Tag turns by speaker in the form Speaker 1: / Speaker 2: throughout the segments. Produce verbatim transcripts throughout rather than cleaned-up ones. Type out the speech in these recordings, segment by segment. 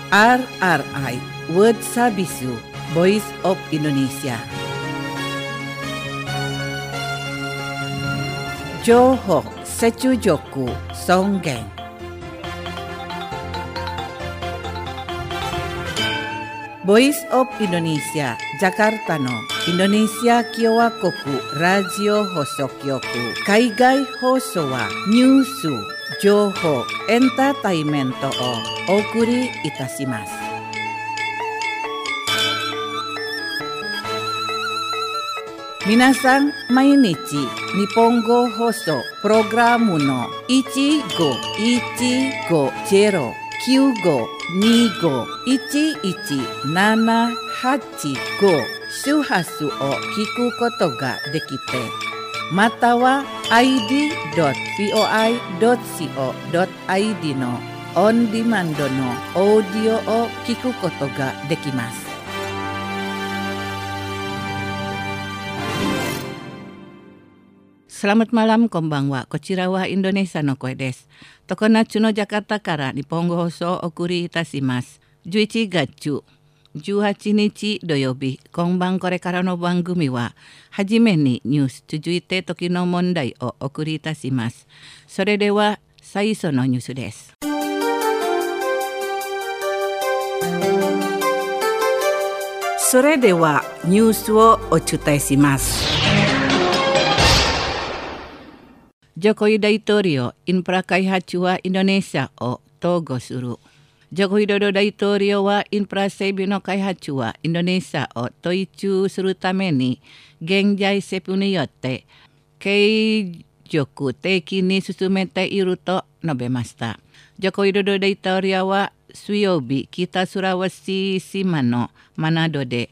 Speaker 1: R R I World Sabisu Voice of Indonesia. Johok Secujoku Songgeng. Voice of Indonesia Jakarta no Indonesia Kyowa Koku Radio Hosokyoku Kaigai Hoso wa Nyusu Joho Entertainmento o Okuri Itashimasu. Minasan mainichi Nihongo Hoso Programu no oneごいちごゼロきゅうごにごいちいちななはちご周波数を聞くことができて、または アイディードットブイオアイドットシーオードットアイディー のオンディマンドのオーディオを聞くことができます。Selamat malam, konbanwa. Kochira wa Indonesia no koe desu. Tokonatsu no Jakarta kara Nihongo Hoso okuri itashimasu.じゅういちがつじゅうはちにち土曜日、今晩これからの番組は、はじめにニュース続いて時の問題をお送りいたします。それでは最初のニュースです。それではニュースをお伝えします。Jokowi Daitorio infra kaihachu wa Indonesia o togo suru. Joko Widodo Daitorio wa infra seibi no kaihachu wa Indonesia o toichū suru tame ni genjai seppu ni yotte keijoku teiki ni susumete iru to nobemashita. Joko Widodo Daitorio wa Suiyobi Kita Sulawesi Shima no Manado de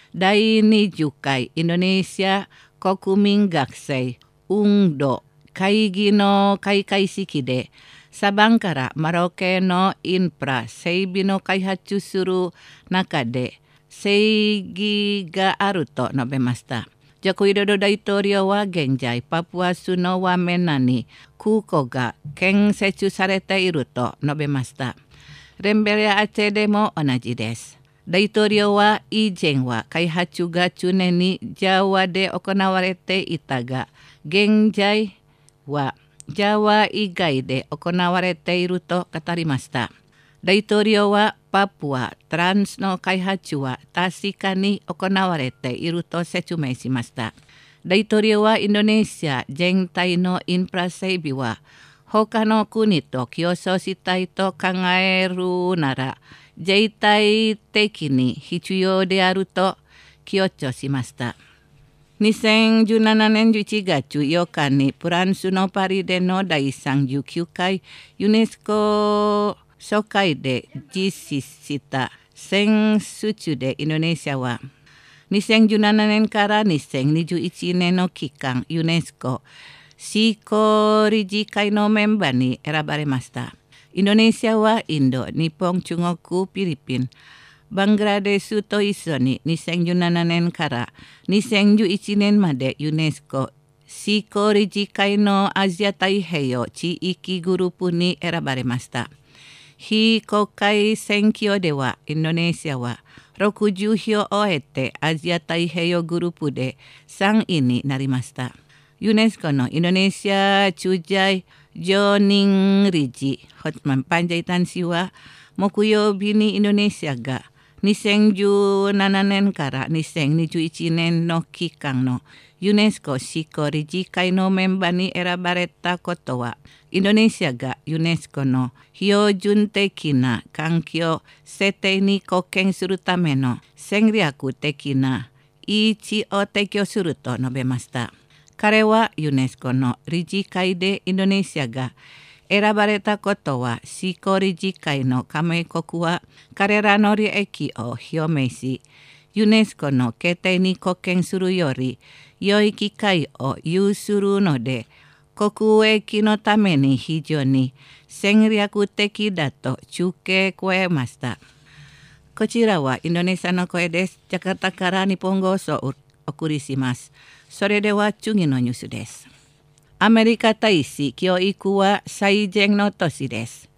Speaker 1: dai niじゅっかい Indonesia Kokumin Gakusei Undo会議の開会式でサバンからマロケのインフラ整備の開発する中で正義があると述べました。ジョコウィドド大統領は現在パプアスのワメナに空港が建設されていると述べました。レンベレアチェでも同じです。大統領は以前は開発が常にジャワで行われていたが、現在はジャワ以外で行われていると語りました。大統領はパプアトランスの開発は確かに行われていると説明しました。大統領はインドネシア全体のインフラ整備は他の国と競争したいと考えるなら絶対的に必要であると強調しました。にせんじゅうななねんじゅういちがつようかにフランスのパリでのだいさんじゅうきゅうかいユネスコ総会で実施した選出でインドネシアはにせんじゅうななねんからにせんにじゅういちねんの期間ユネスコ執行理事会のメンバーに選ばれました。インドネシアはインド、日本、中国、フィリピン、バングラデシュと一緒ににせんじゅうななねんからにせんじゅういちねんまでユネスコ執行理事会のアジア太平洋地域グループに選ばれました。非公開選挙ではインドネシアはろくじゅうひょうを得てアジア太平洋グループでさんいになりました。ユネスコのインドネシア駐在常任理事ホトマン・パンジャイタン氏は木曜日にインドネシアがにせんじゅうななねんからにせんにじゅういちねんの期間のユネスコ執行理事会のメンバーに選ばれたことは、インドネシアがユネスコの標準的な環境設定に貢献するための戦略的な位置を提供すると述べました。彼はユネスコの理事会でインドネシアが選ばれたことは執行理事会の加盟国は彼らの利益を表明し、ユネスコの決定に貢献するより良い機会を有するので、国益のために非常に戦略的だと中継加えました。こちらはインドネシアの声です。ジャカルタから日本語をお送りします。それでは次のニュースです。アメリカ大使教育は最善の年です。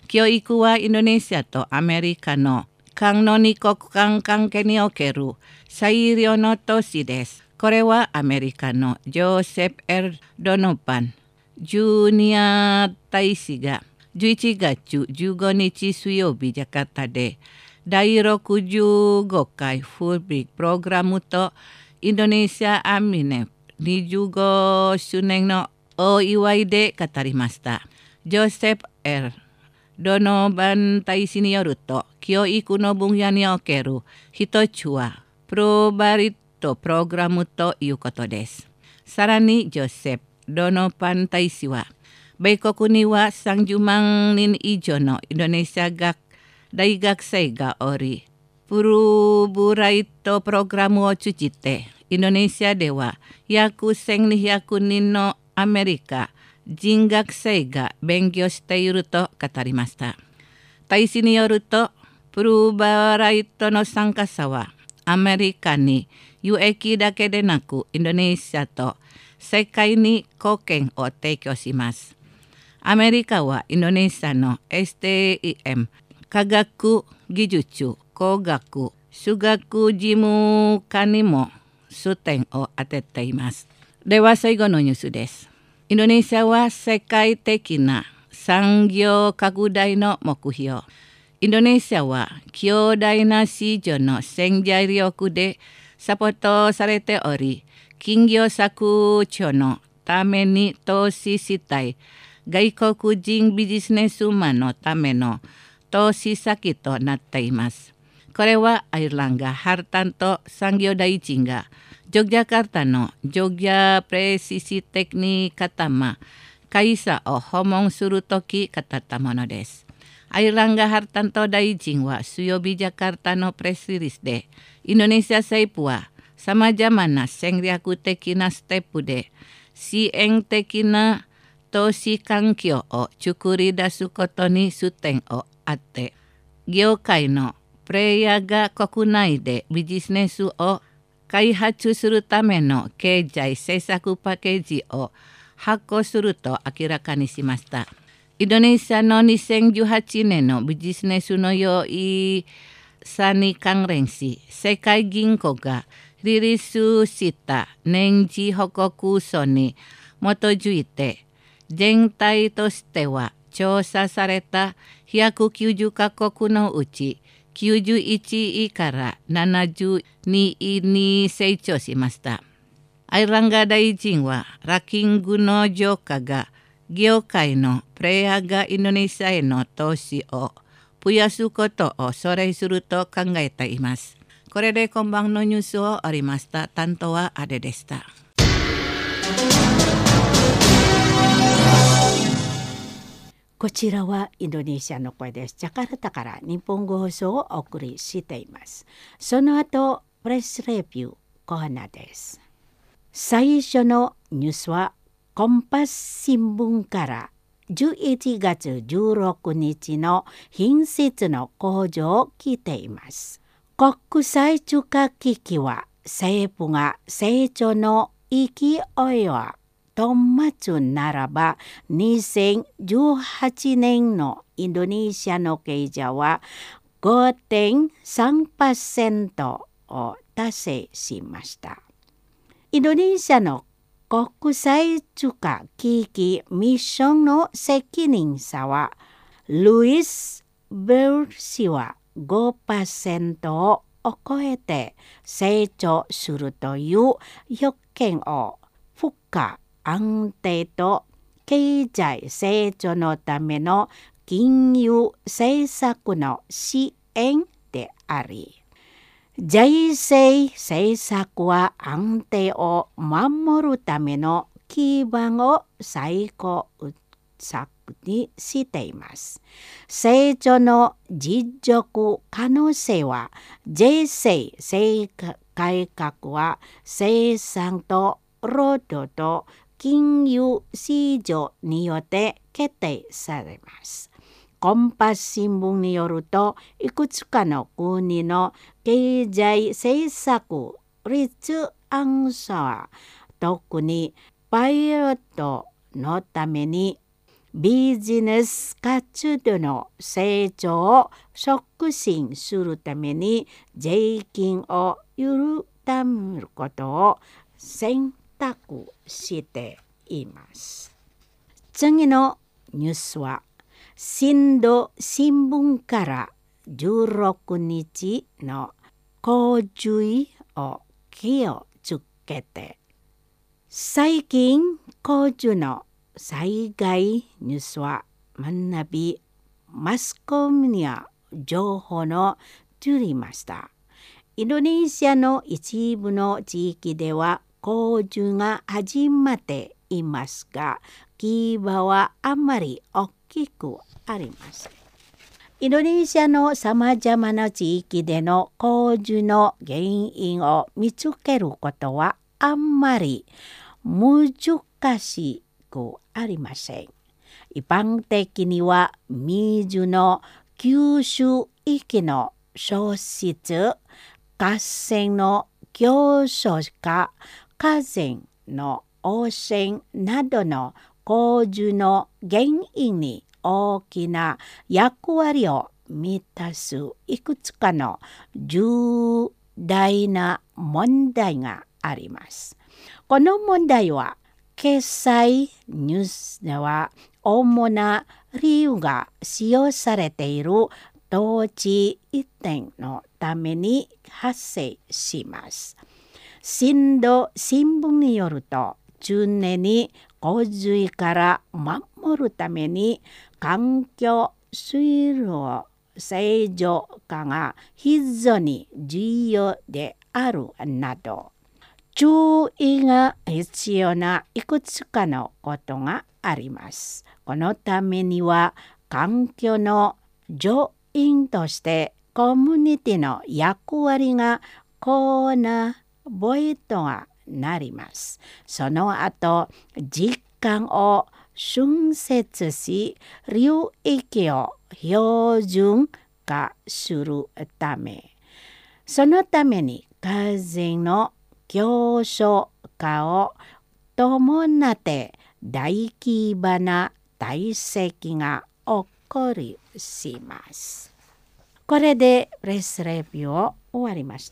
Speaker 1: 教育はインドネシアとアメリカの間の二国間関係における最良の都市です。これはアメリカのジョセフ・エル・ドノパンジュニア大使がじゅういちがつじゅうごにち水曜日ジャカルタでだいろくじゅうごかいフルビックプログラムとインドネシアアミネにじゅうごしゅうねんのお祝いで語りました。ジョセフ・エル・ドノバン大使によると、教育の分野における一つはプロバリットプログラムということです。さらにジョセフ・ドノバン大使は、米国にはさんじゅうまんにん以上のインドネシア学大学生がおり、プロブライトプログラムを通じて、インドネシアでは約せんにひゃくにんのアメリカ人学生が勉強していると語りました。大使によると、プルバライトの参加者はアメリカに有益だけでなく、インドネシアと世界に貢献を提供します。アメリカはインドネシアの エスティーエム、科学技術、工学、数学事務課にも焦点を当てています。では最後のニュースです。インドネシアは世界的な産業拡大の目標。インドネシアは強大な市場の潜在力でサポートされており、金業削除のために投資したい外国人ビジネスマンのための投資先となっています。これはアイルランガ・ハルタント産業大臣がジョグジャカルタのジョギャプレシシテクニカタマ会社を訪問するとき語ったものです。アイルランガ・ハルタント大臣は水曜日ジャカルタのプレスリリースで、インドネシア政府はさまざまな戦略的なステップで支援的な投資環境を作り出すことに焦点を当て、業界のプレイヤーが国内でビジネスを開発するための経済政策パッケージを発行すると明らかにしました。インドネシアのにせんじゅうはちねんのビジネスの良いさに関連し、世界銀行がリリースした年次報告書に基づいて、全体としては調査されたひゃくきゅうじゅうカ国のうちきゅうじゅういちいからななじゅうにいに成長しました。アイルランガ大臣はランキングの増加が業界のプレイヤーがインドネシアへの投資を増やすことを奨励すると考えています。これで今晩のニュースを終わりました。担当はアデでした。
Speaker 2: こちらはインドネシアの声です。ジャカルタから日本語放送をお送りしています。その後、プレスレビューコーナーです。最初のニュースはコンパス新聞からじゅういちがつじゅうろくにちの品質の向上を聞いています。国際通貨危機は政府が成長の勢いはと待つならば、にせんじゅうはちねんのインドネシアの経済は ごてんさんパーセント を達成しました。インドネシアの国際通貨危機ミッションの責任者は、ルイス・ベル氏は ごパーセント を超えて成長するという要件を付加安定と経済成長のための金融政策の支援であり、財政政策は安定を守るための基盤を最高策にしています。成長の持続可能性は、税制改革は生産と労働と金融市場によって決定されます。コンパス新聞によると、いくつかの国の経済政策立案者は、特にパイロットのためにビジネス活動の成長を促進するために税金を緩めることを選択しています。次のニュースは、新土新聞からじゅうろくにちの洪水を気をつけて。最近洪水の災害ニュースは学びマスコミや情報の取りました。インドネシアの一部の地域では洪水が始まっていますが、規模はあまり大きくありません。インドネシアのさまざまな地域での洪水の原因を見つけることはあんまり難しくありません。一般的には水の吸収域の消失、河川の減少か河川の汚染などの洪水の原因に大きな役割を満たすいくつかの重大な問題があります。この問題は経済ニュースでは主な理由が使用されている統治移転のために発生します。新土新聞によると、常に洪水から守るために環境水路正常化が非常に重要であるなど、注意が必要ないくつかのことがあります。このためには環境の助員としてコミュニティの役割がコーナーボイトがなります。その後、時間を春節し、流域を標準化するため、そのために河川の減少化を伴って大規模な堆積が起こりします。これでプレスレビューを終わりました。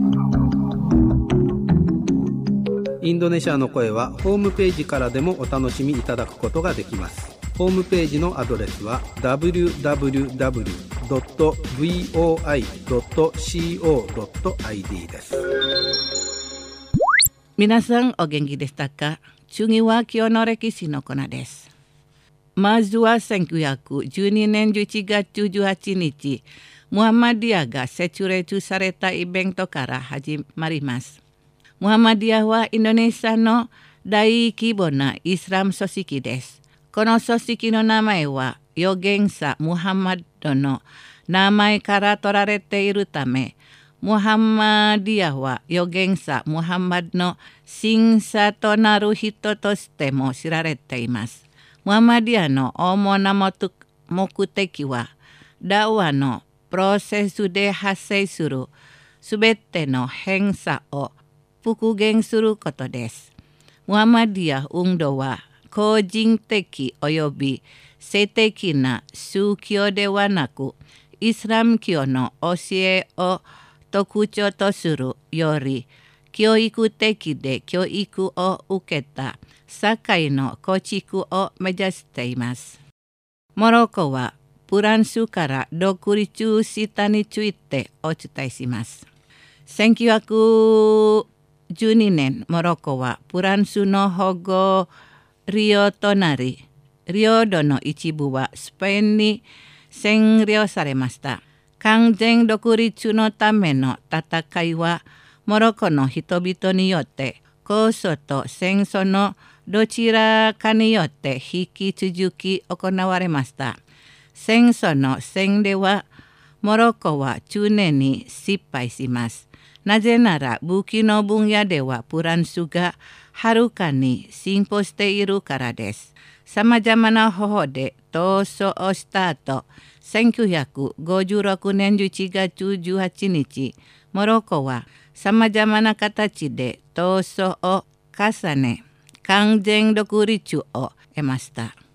Speaker 3: インドネシアの声はホームページからでもお楽しみいただくことができます。ホームページのアドレスは ダブリューダブリューダブリュードットブイオーアイドットコードットアイディー です。
Speaker 1: 皆さんお元気でしたか？次は今日の歴史のコーナーです。まずはせんきゅうひゃくじゅうにねんじゅういちがつじゅうはちにち、ムハンマディアが設立されたイベントから始まります。ムハンマディアはインドネシアの大規模なイスラム組織です。この組織の名前は預言者ムハンマドの名前から取られているため、ムハンマディアは預言者ムハンマドの信者となる人としても知られています。ムハンマディアの主な目的は、ダワのプロセスで発生するすべての偏差を復元することです。ムハンマディア運動は個人的及び性的な宗教ではなく、イスラム教の教えを特徴とするより教育的で教育を受けた社会の構築を目指しています。モロッコはフランスから独立したについてお伝えします。せんきゅうひゃくじゅうにねん、モロッコはフランスの保護領となり、領土の一部はスペインに占領されました。完全独立のための戦いは、モロッコの人々によって抗争と戦争のどちらかによって引き続き行われました。戦争の戦では、モロッコは常に失敗します。なぜなら武器の分野ではフランスがはるかに進歩しているからです。さまざまな方法で闘争をした後、せんきゅうひゃくごじゅうろくねんじゅういちがつじゅうはちにち、モロッコはさまざまな形で闘争を重ね、完全独立を得ました。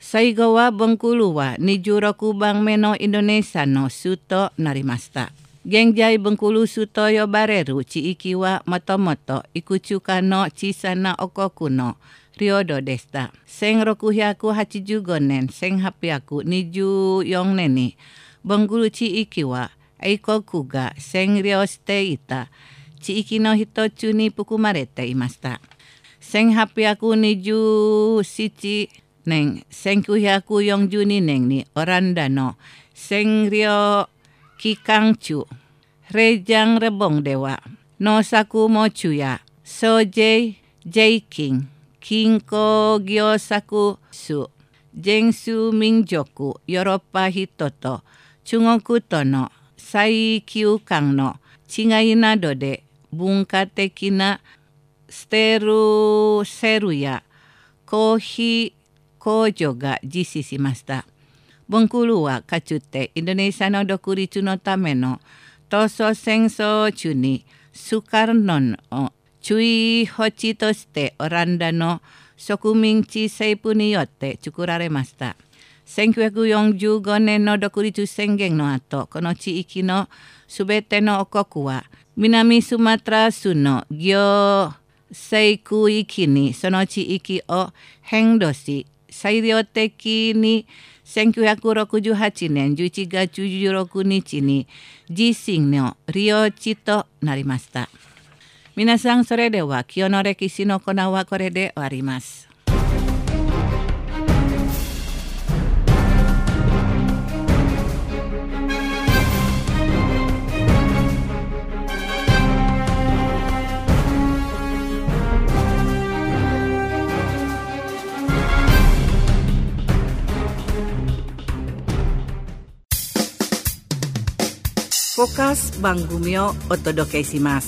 Speaker 1: 最後はベンクルはにじゅうろくばんめのインドネシアの首都となりました。現在ベンクル首都と呼ばれる地域はもともといくつかの小さな王国の領土でした。せんろくひゃくはちじゅうごねん、せんはっぴゃくにじゅうよねんにベンクル地域は英国が占領していた地域の一つに含まれていました。せんはっぴゃくにじゅうななねん、せんきゅうひゃくよんじゅうにねんにオランダの占領期間中、レジャンレボンでは農作物や租税、税金、金鉱業作数、全数民族、ヨーロッパ人と中国との最休間の違いなどで文化的なステルセルやコーヒー工場が実施しました。ベンクルはかつてインドネシアの独立のための闘争戦争中にスカルノンを注意保地としてオランダの植民地政府によって作られました。せんきゅうひゃくよんじゅうごねんの独立宣言の後、この地域のすべての王国は南スマトラ州の行政区域にその地域を変動し、裁量的にせんきゅうひゃくろくじゅうはちねんじゅういちがつじゅうろくにちに自身の領地となりました。皆さん、それでは今日の歴史のコーナーはこれで終わります。フォーカス番組をお届けします。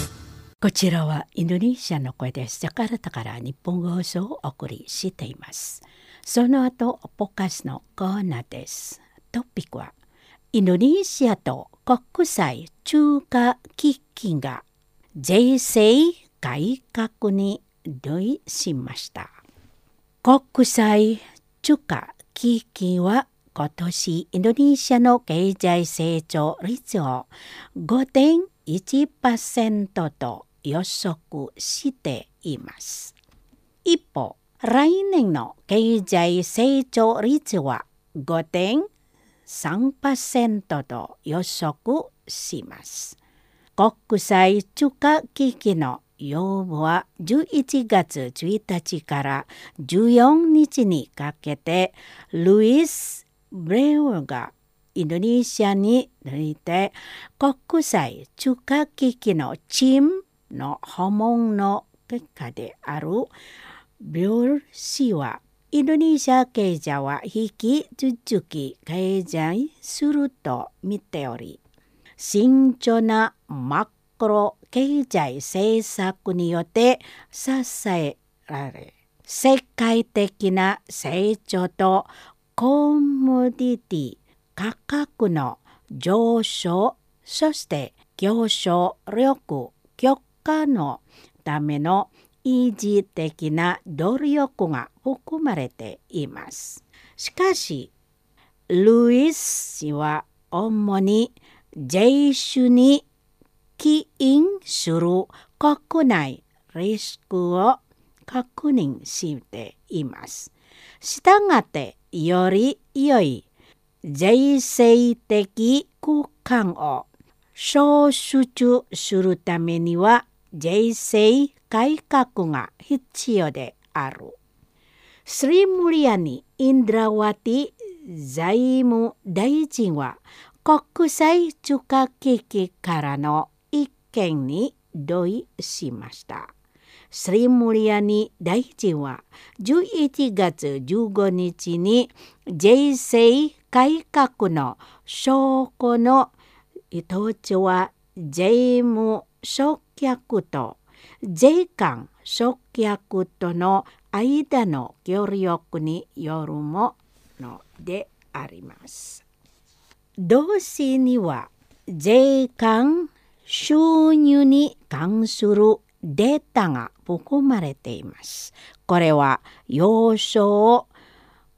Speaker 2: こちらはインドネシアの声です。ジャカルタから日本語放送をお送りしています。その後、ポカスのコーナーです。トピックは、インドネシアと国際通貨基金が税制改革に同意しました。国際通貨基金は今年インドネシアの経済成長率を ごてんいちパーセント と予測しています。一方、来年の経済成長率は ごてんさんパーセント と予測します。国際通貨基金の要望はじゅういちがつついたちからじゅうよっかにかけてルイス・ブレウがインドネシアに抜いて国際通貨基金のチームの訪問の結果であるビュール氏はインドネシア経済は引き続き経済すると見ており、慎重なマクロ経済政策によって支えられ、世界的な成長とコモディティ価格の上昇、そして競争力強化のための維持的な努力が含まれています。しかし、ルイス氏は主に税収に起因する国内リスクを確認しています。したがって、より良い税制的空間を創出するためには税制改革が必要である。スリムリアニ・インドラワティ財務大臣は国際通貨基金からの意見に同意しました。スリムリアニ大臣はじゅういちがつじゅうごにちに税制改革の証拠の一つは税務償却と税関償却との間の協力によるものであります。同時には税関収入に関するデータが含まれています。これは要所を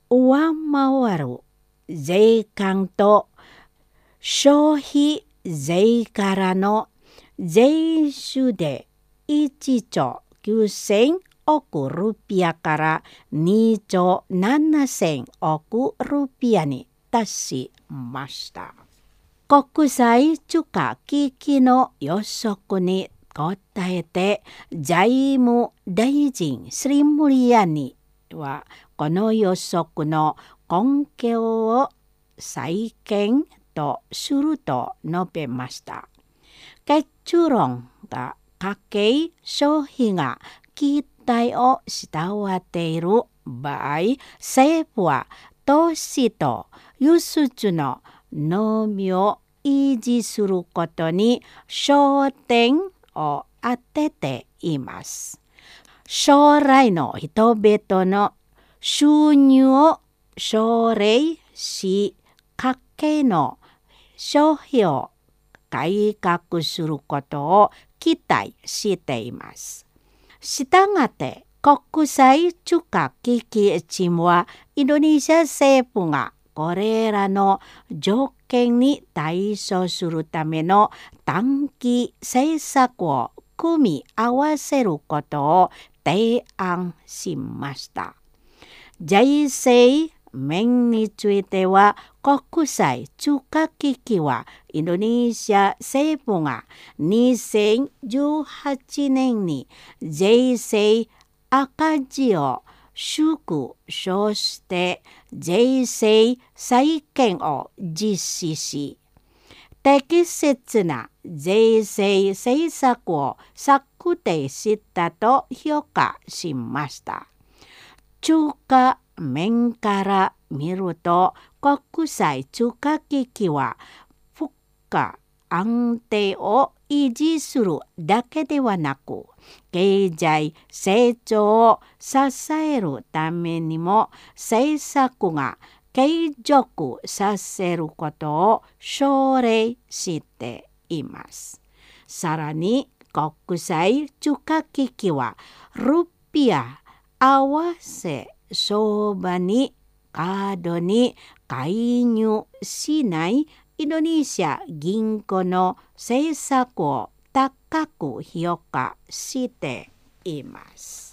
Speaker 2: 上回る税関と消費税からの税収でいちちょうきゅうせんおくルピアからにちょうななせんおくルピアに達しました。国際通貨危機の予測に答えて財務大臣スリムリアニはこの予測の根拠を再建とすると述べました。結論が家計消費が期待を下回っている場合、政府は投資と輸出の伸びを維持することに焦点を当てています。将来の人々の収入を奨励し、家計の消費を改革することを期待しています。したがって国際通貨危機チームはインドネシア政府がこれらの条件に対処するための短期政策を組み合わせることを提案しました。財政面については国際通貨危機はインドネシア政府がにせんじゅうはちねんに税制赤字を縮小して税制再建を実施し、適切な税制政策を策定したと評価しました。通貨面から見ると国際通貨危機は物価安定を維持するだけではなく、経済成長を支えるためにも政策が継続させることを奨励しています。さらに国際通貨危機はルピア合わせ相場にカードに介入しないインドネシア銀行の政策を高く評価しています。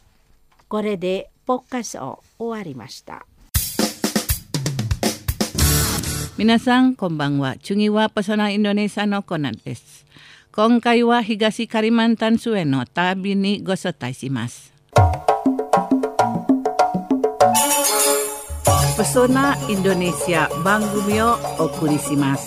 Speaker 2: これでポッカスを終わりました。
Speaker 1: 皆さんこんばんは。次はパソナインドネシアのコーナーです。今回は東カリマンタン州への旅にご招待します。Pesona Indonesia 番組をお送りします。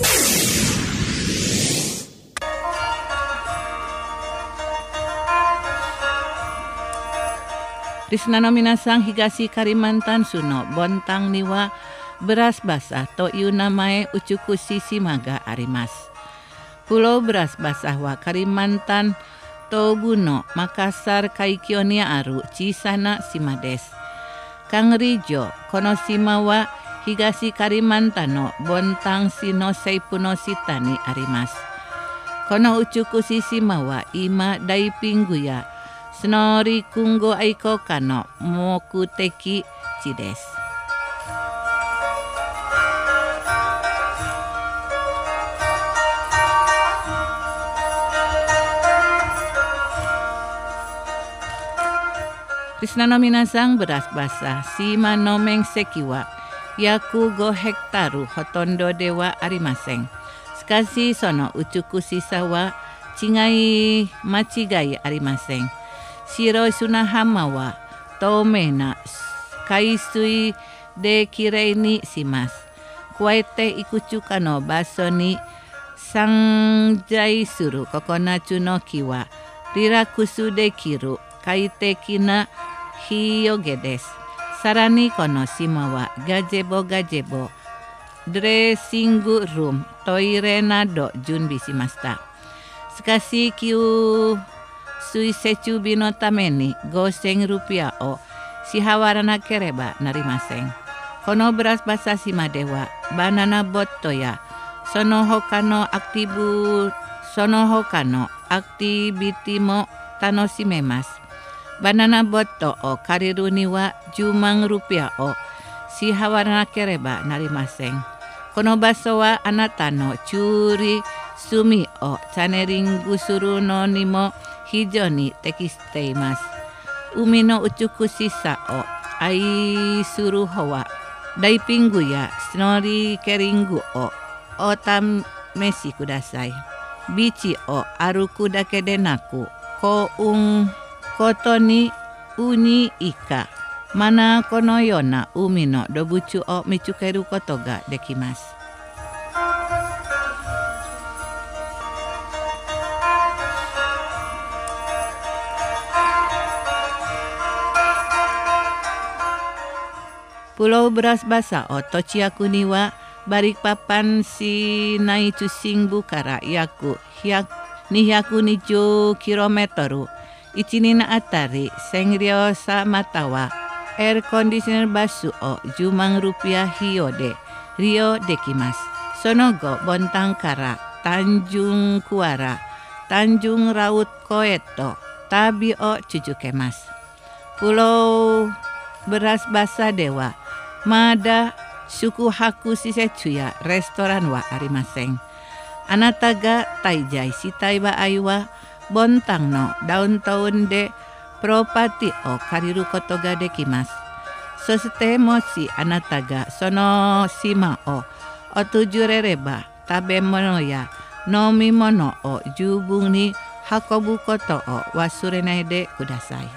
Speaker 1: リスナーの皆さん、東カリマンタン州のボンタンにはberas basah という名前美しい島があります。Pulau Beras Basah はカリマンタン東部のマカサル海峡にある小さな島です。カンリジョ、この島は東カリマンタンのボンタン市の西部の下にあります。この美しい島は今ダイビングやスノーリング愛好家の目的地です。リスナーの皆さん、beras basah島の面積は約ごヘクタールほとんどではありません。しかしその美しさは違い間違いありません。白い砂浜は透明な海水できれいにします。加えていくつかの場所に散在するココナッツの木はリラックスできる快適な日よけです。さらにこの島はガジェボガジェボ、ドレッシングルーム、トイレなど準備しました。しかし給水設備のためにごせんルピアを支払わなければなりません。このベラスバサ島ではバナナボットやその他のアクティブその他のアクティビティも楽しめます。バナナボットを借りるにはじゅうまんルピアを支払わなければなりません。この場所はあなたの注意罪をチャネリングするのにも非常に適しています。海の美しさを愛する方はダイビングやスノーリーケリングをお試しください。ビーチを歩くだけでなく、幸運ことにウニイカ、マナコのような海の動物を見つけることができます。プロブラスバサを土地役にはバリパパン市内中心部から約にひゃくにじゅうキロメートル、いちにんあたりせん両者またはエアコンディショナルバスをじゅうまんルピア費用で利用できます。その後、ボンタンから単純クアラ、単純ラウト湖へと旅を続けます。プロブラスバサではまだ宿泊施設やレストランはありません。あなたが滞在したい場合は、ボンタンのダウンタウンでプロパティを借りることができます。そしてもしあなたがその島を訪れれば、食べ物や飲み物を十分に運ぶことを忘れないでください。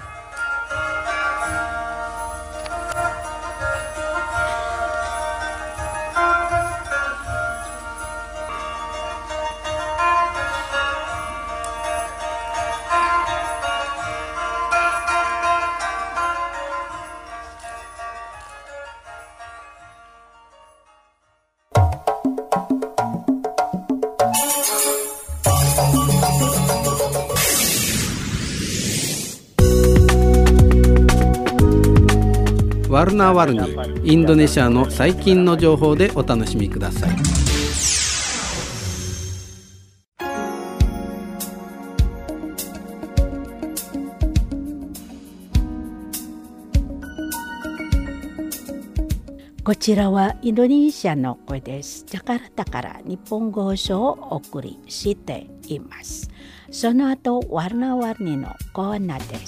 Speaker 3: ワルナーワルニー、インドネシアの最近の情報でお楽しみください。
Speaker 2: こちらはインドネシアの声です。ジャカルタから日本語放送をお送りしています。その後、ワルナーワルニーのコーナーです。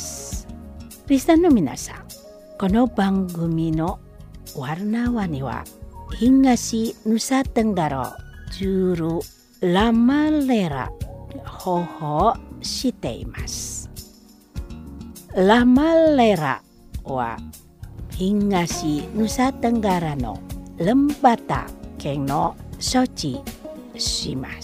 Speaker 2: リスナーの皆さん、この番組のワルナーワニは東ヌサテンガロジュールラマレラ放送しています。ラマレラは東ヌサテンガラのランバタ県の処置します。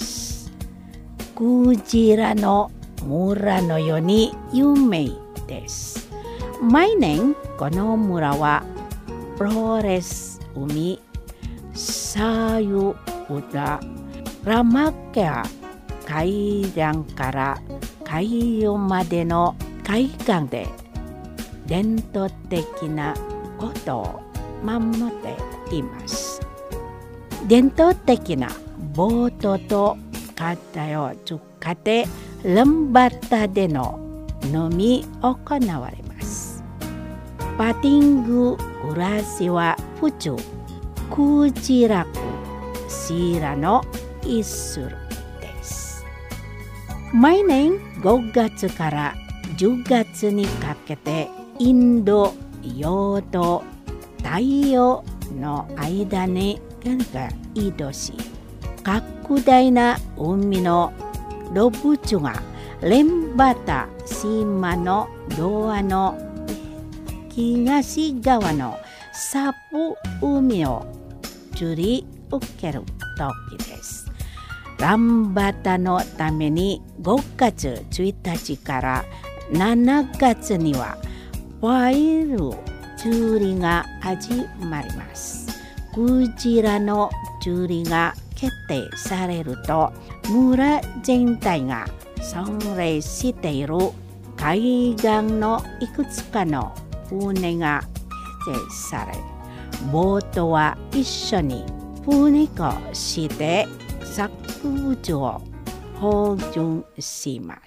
Speaker 2: クジラの村のように有名です。毎年この村はフローレス海、サユウダ、ラマケア海岸から海洋までの海岸で伝統的なことを守っています。伝統的なボートと型を使ってランバタでの飲み行われます。パティンググラシは普通、クジラクシラのイスルです。毎年ごがつからじゅうがつにかけてインド洋と太陽の間に移動し、拡大な海の動物がレンバタ島のドアの東側のサプ海を釣り受ける時です。ランバタのためにごがつついたちからしちがつにはワイル釣りが始まります。クジラの釣りが決定されると、村全体が参礼している海岸のいくつかの船が結成され、ボートは一緒に船化して作物を保存します。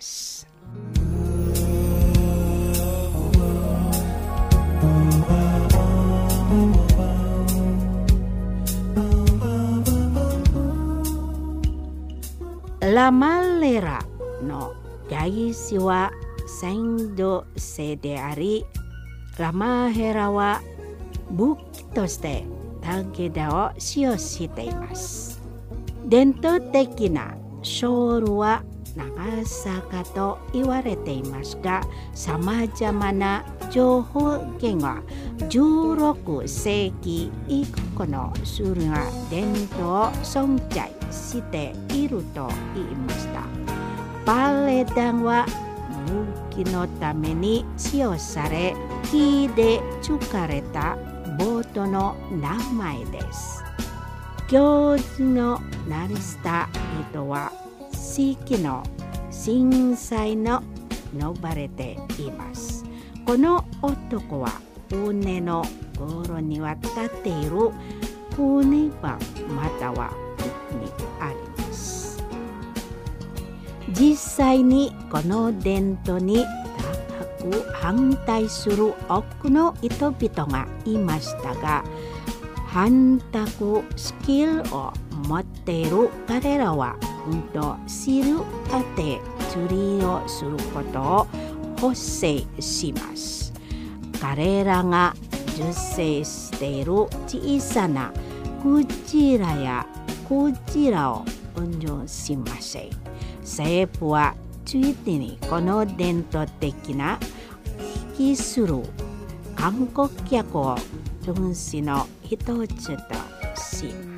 Speaker 2: Lamalera no gaisi wa sendo seであり、ラマヘラは武器として武田を使用しています。伝統的なショールは長坂と言われていますが、さまざまな情報源はじゅうろくせいき以降の種類が伝統を存在していると言いました。バレダンは武器のために使用され、木で作られたボートの名前です。行事の成りした人は四季の震災の呼ばれています。この男は船の頃には立っている船場またはにあります。実際にこの伝統に高く反対する多くの人々がいましたが、反択スキルを持っている彼らは本当知るあて釣りをすることを補正します。彼らが受精している小さなクジラやクジラを運用しません。政府はついでにこの伝統的な引きする観光客を分子の一つとします。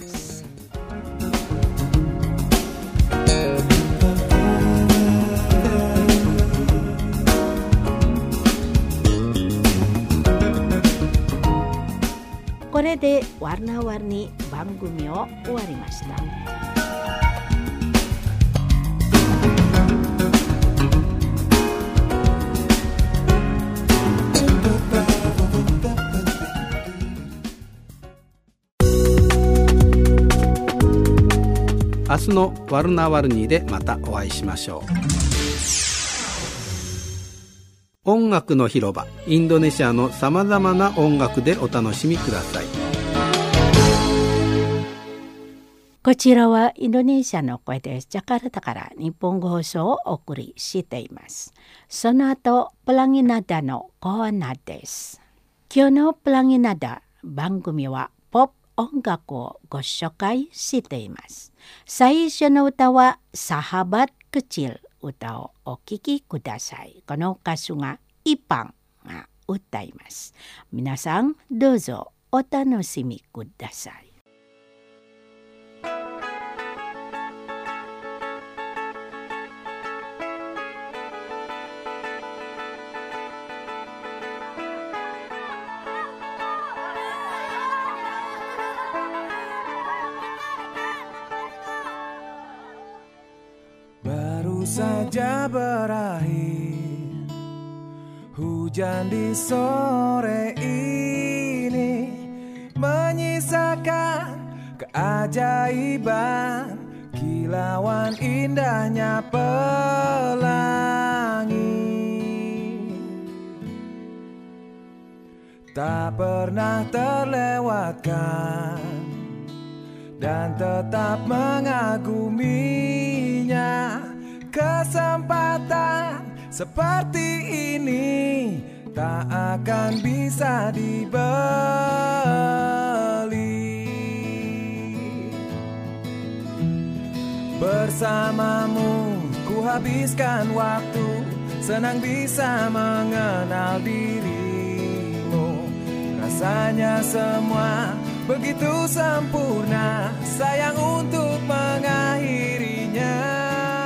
Speaker 2: これでワルナワルに番組を終わりました。
Speaker 3: 明日のワルナワルニーでまたお会いしましょう。音楽の広場、インドネシアのさまざまな音楽でお楽しみください。
Speaker 2: こちらはインドネシアの声です。ジャカルタから日本語放送をお送りしています。その後、プラギナダのコーナーです。今日のプラギナダ番組はポップ音楽をご紹介しています。最初の歌はサハバックチル歌をお聴きください。この歌手がイパンが歌います。皆さんどうぞお楽しみください。
Speaker 4: Saja berakhir hujan di sore ini, menyisakan keajaiban kilauan indahnya pelangi. Tak pernah terlewatkan dan tetap mengaguminya. Kesempatan seperti ini tak akan bisa dibeli. Bersamamu ku habiskan waktu, senang bisa mengenal dirimu. Rasanya semua begitu sempurna, sayang untuk mengakhirinya.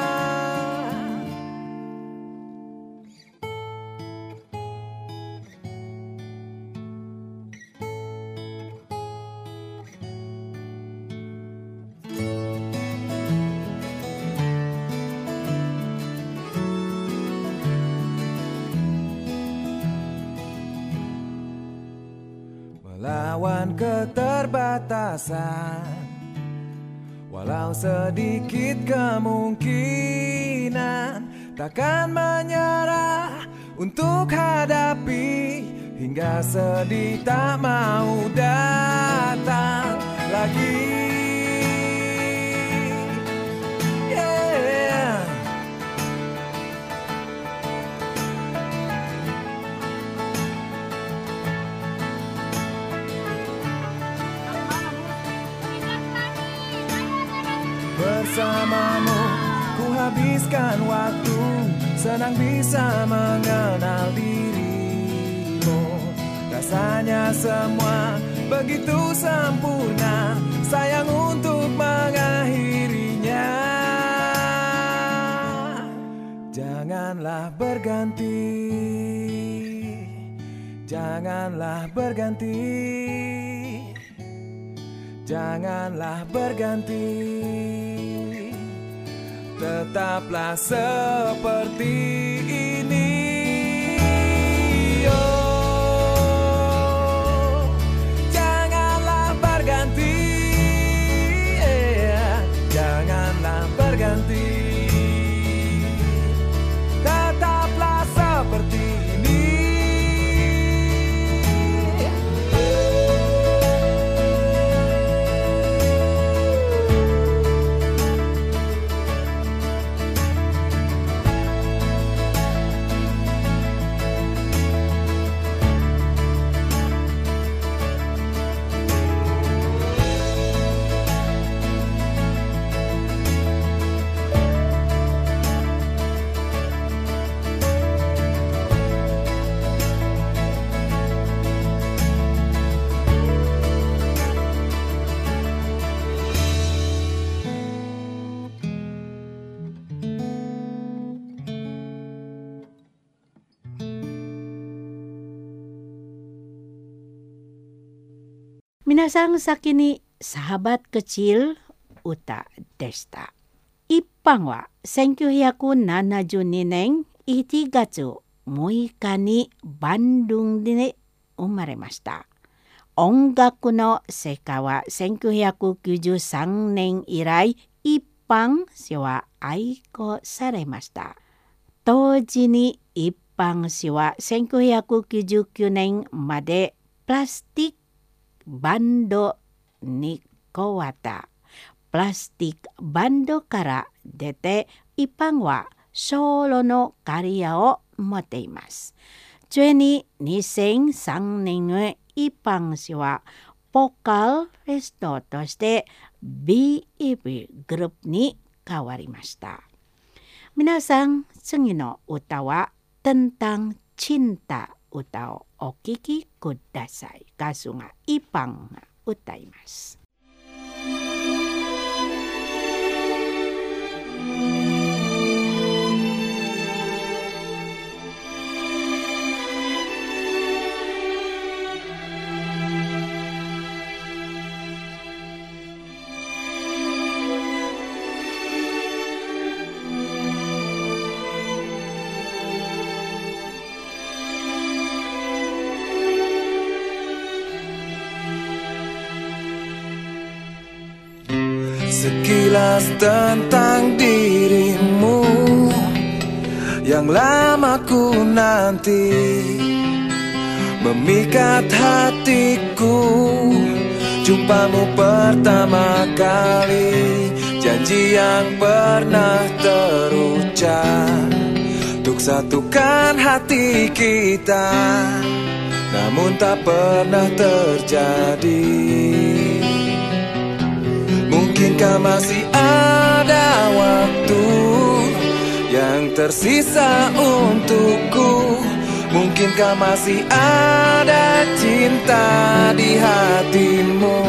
Speaker 4: Melawan keterbatasan, walau sedikit kemungkinan, takkan menyerah untuk hadapi hingga sedih tak mau datang lagi. Yeah. bersamamu. Ku habiskan waktu, senang bisa mengenal dirimu. Rasanya semua begitu sempurna, sayang untuk mengakhirinya. Janganlah berganti, janganlah berganti, janganlah berganti. Tetaplah seperti ini. Oh, janganlah berganti, yeah. Janganlah berganti. Tetaplah seperti ini.
Speaker 2: Minasang sakini sahabat kecil uta deshita. Ippang waせんきゅうひゃくななじゅうにねんいちがつむいかにバンドゥンで生まれました。音楽の世界はせんきゅうひゃくきゅうじゅうさんねん以来一般氏は愛好されました。同時に一般氏はせんきゅうひゃくきゅうじゅうきゅうねんまでプラスティックバンドに変わった。プラスティックバンドから出て一般はソロのキャリアを持っています。ついににせんさんねんに一般氏はボーカリストとして ビーイービー グループに変わりました。皆さん、次の歌はtentang cinta歌をお聴きください。歌手がイパンが歌います。
Speaker 4: Sekilas tentang dirimu yang lama ku nanti, memikat hatiku. Jumpamu pertama kali, janji yang pernah terucap untuk satukan hati kita, namun tak pernah terjadi. Mungkinkah masih ada waktu yang tersisa untukku? Mungkinkah masih ada cinta di hatimu?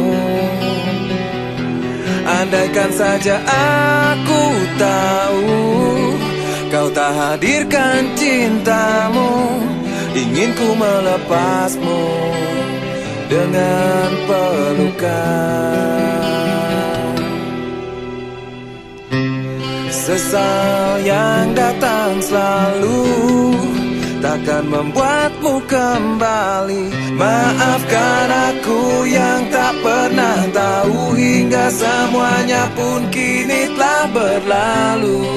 Speaker 4: Andaikan saja aku tahu kau tak hadirkan cintamu, ingin ku melepasmu dengan pelukan. Sesal yang datang selalu takkan membuatmu kembali. Maafkan aku yang tak pernah tahu, hingga semuanya pun kini telah berlalu.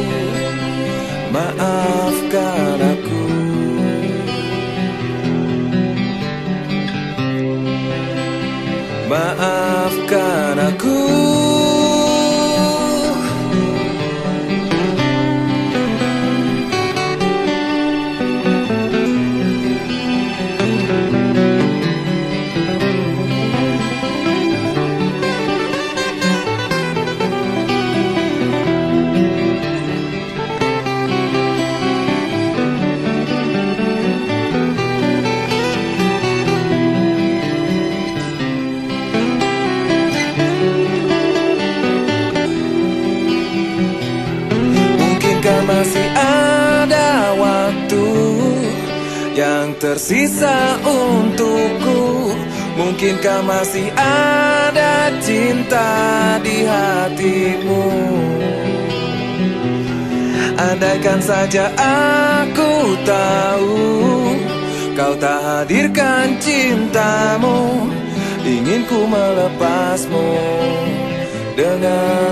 Speaker 4: Maafkan aku. Maafkan aku. tersisa untukku. Mungkinkah masih ada cinta di hatimu? Andaikan saja aku tahu kau tak hadirkan cintamu, ingin ku melepasmu dengan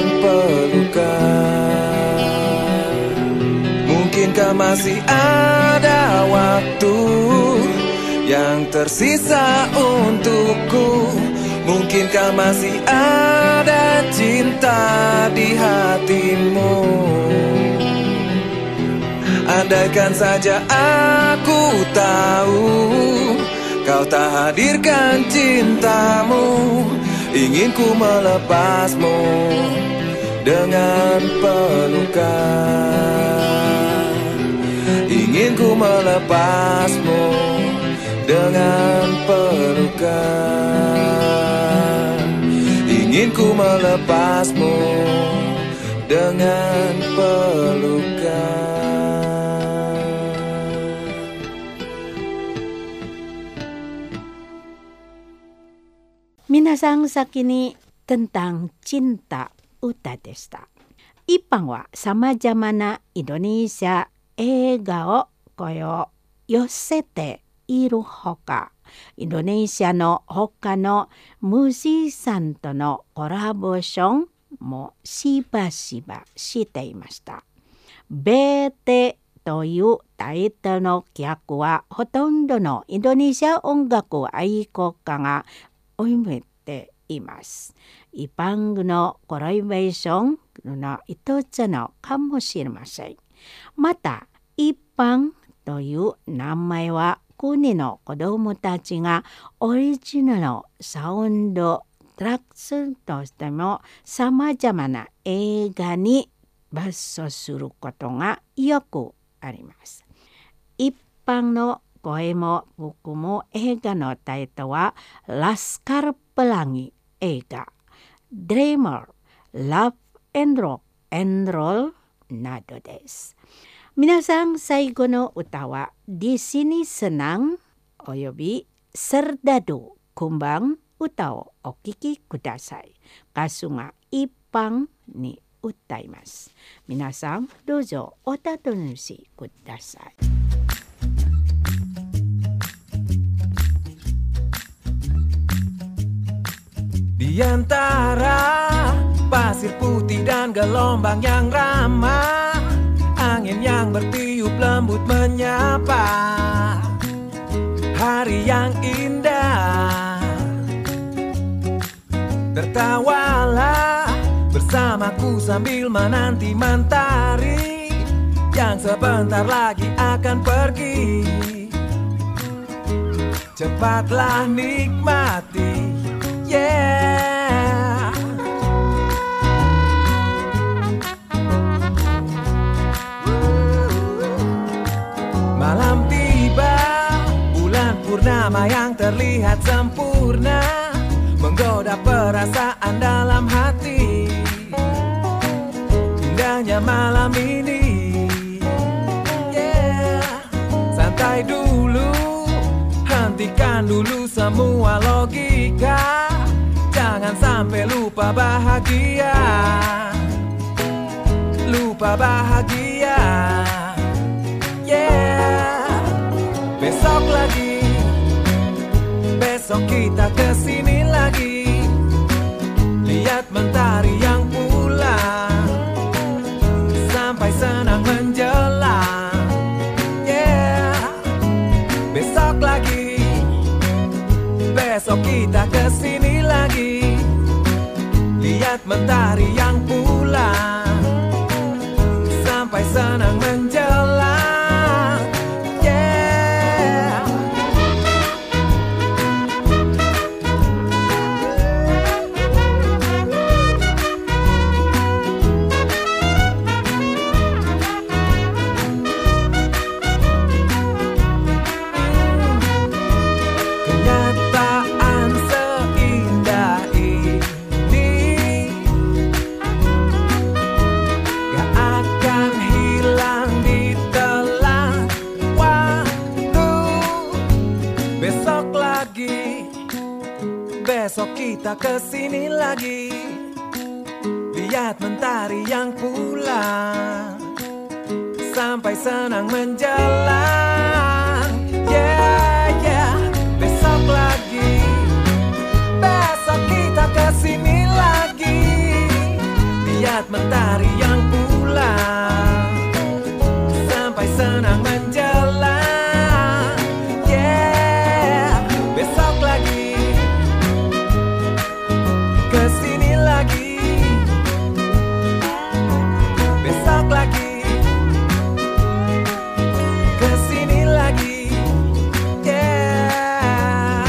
Speaker 4: pelukan. Mungkinkah masih ada waktu yang tersisa untukku? Mungkinkah masih ada cinta di hatimu? Andaikan saja aku tahu kau tak hadirkan cintamu, ingin ku melepasmu dengan pelukan. Ingin ku melepasmu dengan pelukan. Ingin ku melepasmu dengan pelukan.
Speaker 2: Minasang sakini tentang cinta uta deshita. Ippan wa samajama na Indonesia eiga o koyo yosete iru hoka, Indonesia no hoka no musician to no collaboration mo shiba shiba shite imashita. ベーテ というタイトルの客はほとんどのインドネシア音楽愛好家が追いめています。一般のコラボレーションの一つのかもしれません。また、一般という名前は国の子どもたちがオリジナルのサウンドトラックスとしてもさまざまな映画に抜粋することがよくあります。一般の声も僕も映画のタイトルはラスカルペランギ映画、ドリーマー、ラブエンドロエンドロールなどです。皆さん最後の歌はdi sini senangおよびserdadu kumbang歌をお聴きください。歌手が一般に歌います。皆さんどうぞお楽しみください。
Speaker 4: Di antara pasir putih dan gelombang yang ramah, angin yang bertiup lembut menyapa hari yang indah. Tertawalah bersamaku sambil menanti mentari yang sebentar lagi akan pergi. Cepatlah nikmati, yeah. Malam tiba, bulan purnama yang terlihat sempurna menggoda perasaan dalam hati. Indahnya malam ini, yeah. Santai dulu, hentikan dulu semua logika. Jangan sampai lupa bahagia, lupa bahagia, yeah. Besok lagi, besok kita kesini lagi, lihat mentari yang pulang sampai senang menjelang, yeah. Besok lagi, besok kita kesini lagi, lihat mentari yang pulang sampai senang menjelang, yeah. Kenyataan seindah ini gak akan hilang kita kesini lagi. Lihat mentari yang pulang, sampai senang menjelang. Yeah, yeah, besok lagi, besok kita kesini lagi. Lihat mentari yang pulang, sampai senang menjelang. Yeah, besok lagi, kesini lagi. Besok lagi, kesini lagi. Yeah.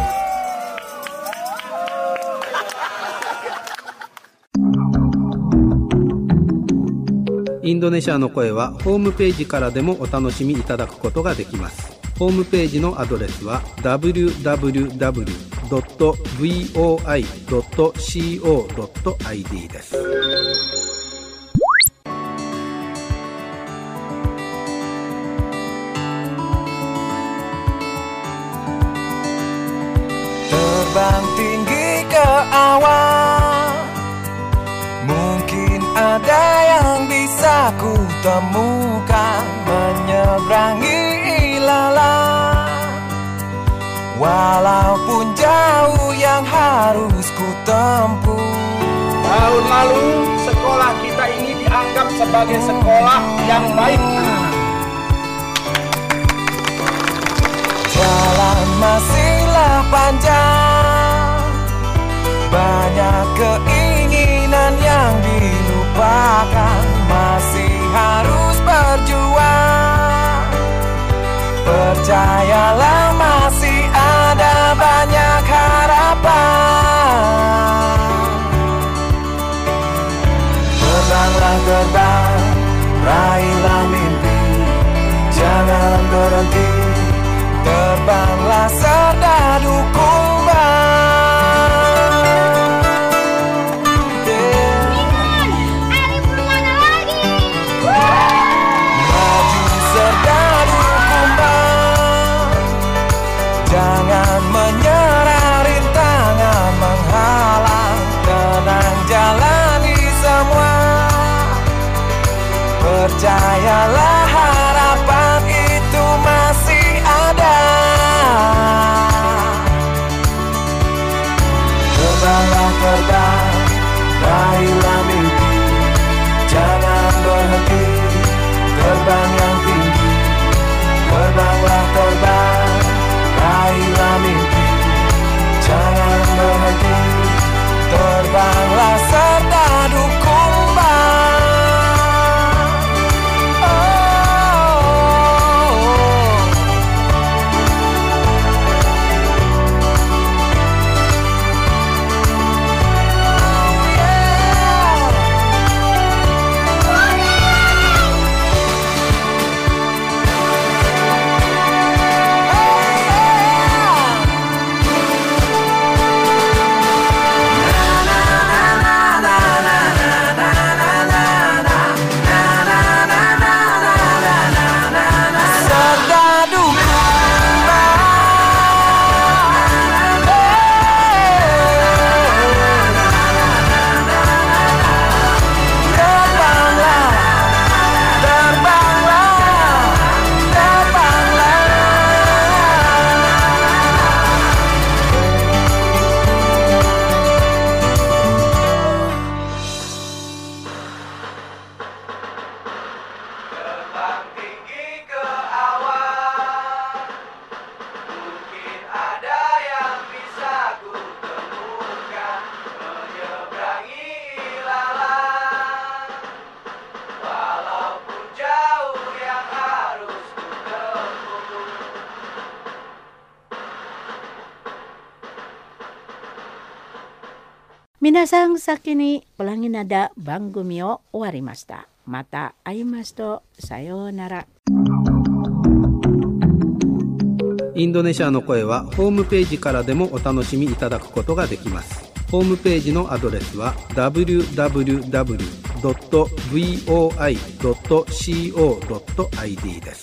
Speaker 3: インドネシアの声はホームページからでもお楽しみいただくことができます。ホームページのアドレスは ダブリューダブリューダブリュードットブイオーアイドットコードットアイディー です。
Speaker 4: Terbang tinggi ke awan, mungkin ada yang bisa ku temukan. Menyeberangi ilalang, walaupun jauh yang harus ku tempuh.
Speaker 5: Tahun lalu sekolah kita ini dianggap sebagai sekolah yang baik.
Speaker 4: Jalan masihlah panjang, banyak keinginan yang dilupakan. Masih harus berjuang, percayalah masih ada banyak harapan. Terbanglah terbang, raihlah mimpi, jangan berhenti. Terbanglah serdadu kumbang. Maju serdadu kumbang, jangan menyerah, rintangan menghalang. Tenang jalani semua, percayalah harapan itu masih ada. Terbanglah terbang, raihlah mimpi, jangan berhenti. Terbang yang tinggi, terbanglah terbang, raihlah mimpi, jangan berhenti. Terbanglah serdadu kumbang.
Speaker 2: Minasang sakini ulangi nada bangumi o owarimashita. Mata aimasu to sayonara.
Speaker 3: インドネシアの声はホームページからでもお楽しみいただくことができます。ホームページのアドレスは ダブリューダブリューダブリュードットブイオーアイドットコードットアイディー です。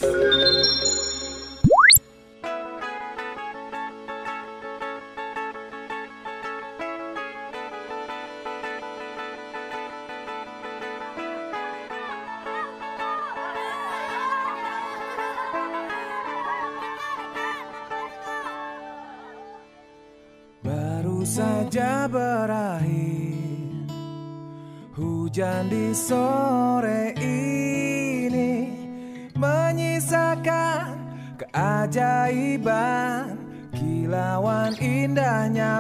Speaker 4: saja berakhir. Hujan di sore ini menyisakan keajaiban, kilauan indahnya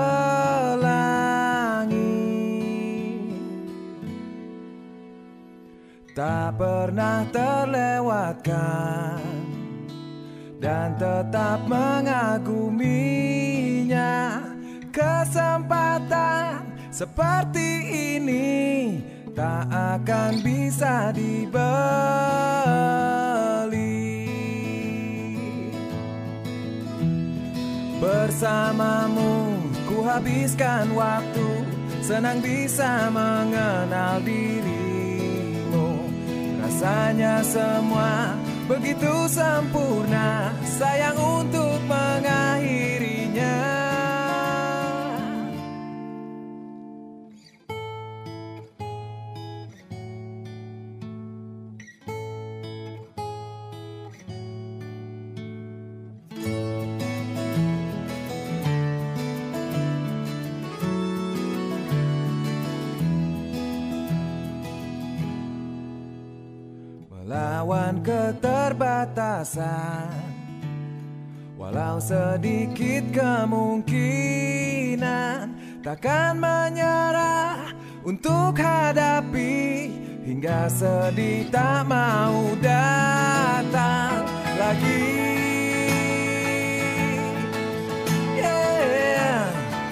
Speaker 4: pelangi. Tak pernah terlewatkan dan tetap mengaguminya. Kesempatan seperti ini tak akan bisa dibeli. Bersamamu ku habiskan waktu, senang bisa mengenal dirimu. Rasanya semua begitu sempurna, sayang untuk mengakhirinya. Melawan keterbatasan, walau sedikit kemungkinan, takkan menyerah untuk hadapi hingga sedih tak mau datang lagi. Yeah.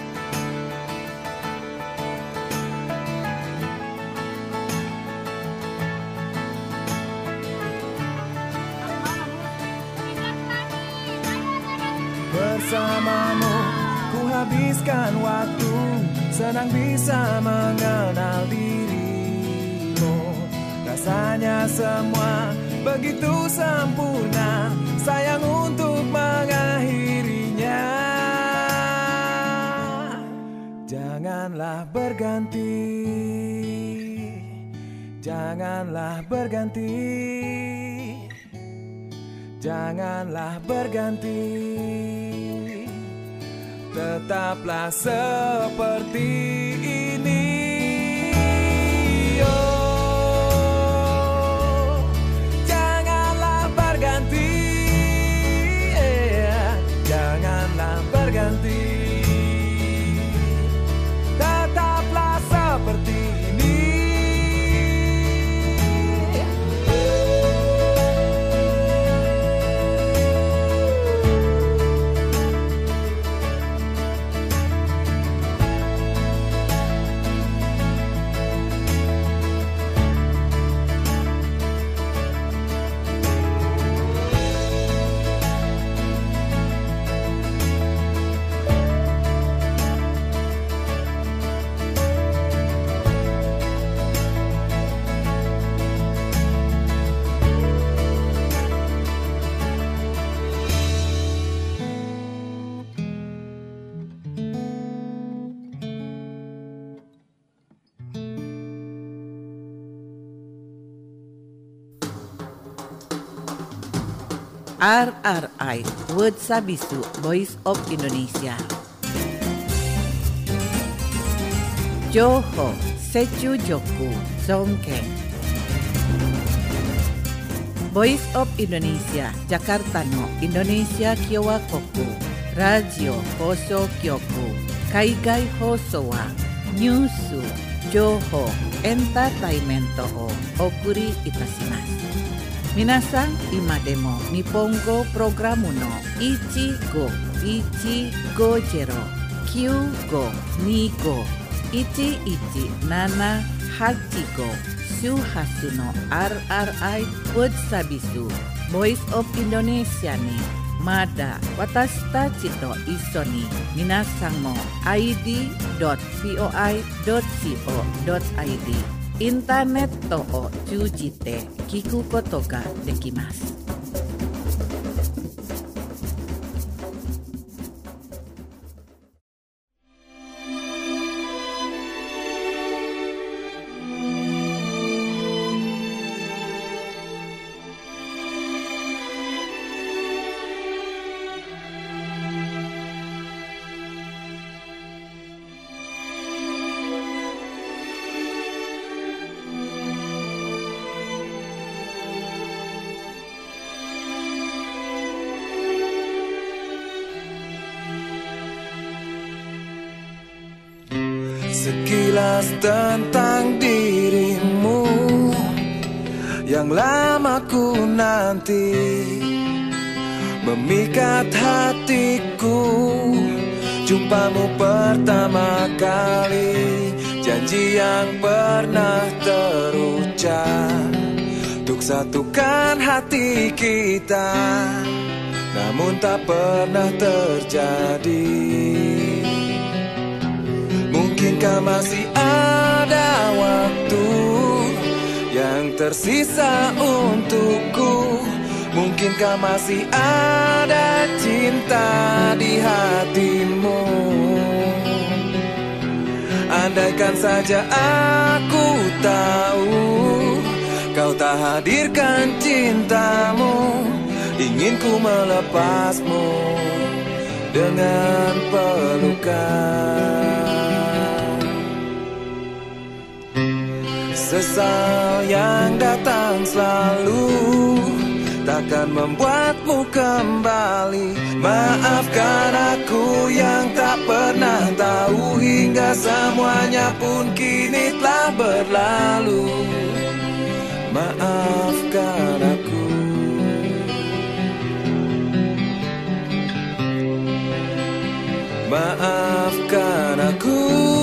Speaker 4: Bersamamu ku habiskan waktu, senang bisa mengenal dirimu. Rasanya semua begitu sempurna, sayang untuk mengakhirinya. Janganlah berganti, janganlah berganti, janganlah berganti. Tetaplah seperti ini. Oh, janganlah berganti, yeah. Janganlah berganti. Tetaplah seperti ini.
Speaker 1: R R I Word Sabisu Voice of Indonesia. Joho Sechu Joku Songkeng. Voice of Indonesia Jakarta no Indonesia Kyowa Koku Radio Hoso Kyoku Kaigai Hoso wa Nyusu Joho Entertainment o Okuri Itashimasu. Minasan ima demo Nippongo programu no Ichigo Ichigo Jero Kyugo Nigo Ichi Ichi Nana Hachigo Shuhasu no R R I Word Sabisu Voice of Indonesia ni Mada watashi tachi to iso ni minasan mo i d dot voi dot co dot i d インターネットを通じて聞くことができます。
Speaker 4: sekilas tentang dirimu yang lama ku nanti, memikat hatiku. Jumpamu pertama kali, janji yang pernah terucap untuk satukan hati kita, namun tak pernah terjadi. Mungkinkah masih ada waktu yang tersisa untukku? Mungkinkah masih ada cinta di hatimu? Andaikan saja aku tahu kau tak hadirkan cintamu, ingin ku melepasmu dengan pelukan. Sesal yang datang selalu takkan membuatmu kembali. Maafkan aku yang tak pernah tahu, hingga semuanya pun kini telah berlalu. Maafkan aku. Maafkan aku.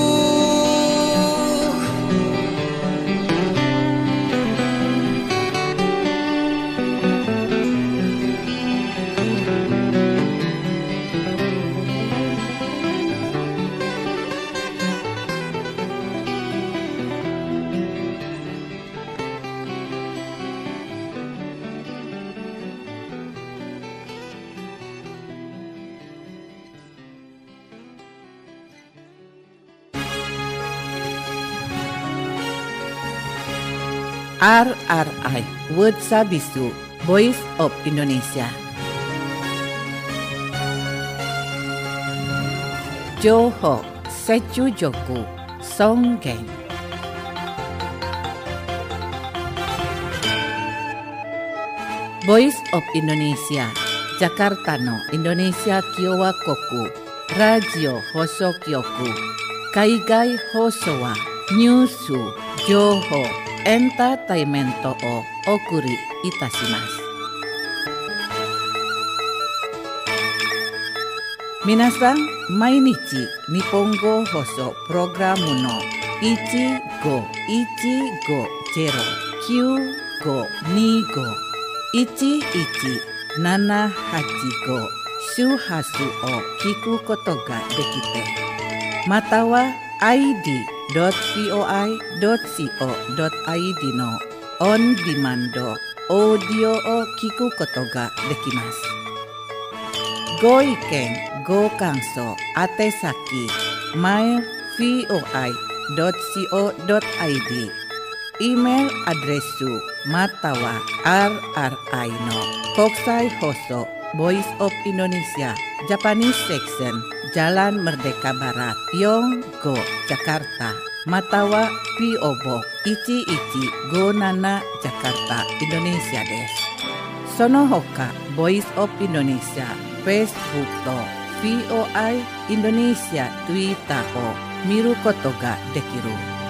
Speaker 1: R R I World Sabisu Voice of Indonesia. Johor Secu Joku Songgeng. Voice of Indonesia Jakarta no Indonesia Kiowa Koku Radio Hoso Kyoku Kaigai Hosowa Nyusu Johor Entertainmento o okuri itashimasu. Minasan, mainichi Nihongo Hoso Programu no ichi go ichi go zero kyu go ni go ichi ichi nana hachi go shuhasu o kiku koto ga dekite. Matawa I D dot voi dot co dot id no on demand audio o kiku koto ga dekimasu. Go iken, go kanso, atesaki, mail voi dot co dot id, email adresu matawa rri no Kokusai Hoso Voice of Indonesia Japanese Section Jalan Merdeka Barat Yonggo Jakarta Matawa P O Box ichi ichi go nana Jakarta Indonesia desu. Sono hoka Voice of Indonesia Facebook to V O I Indonesia Twitter o miru koto ga dekiru.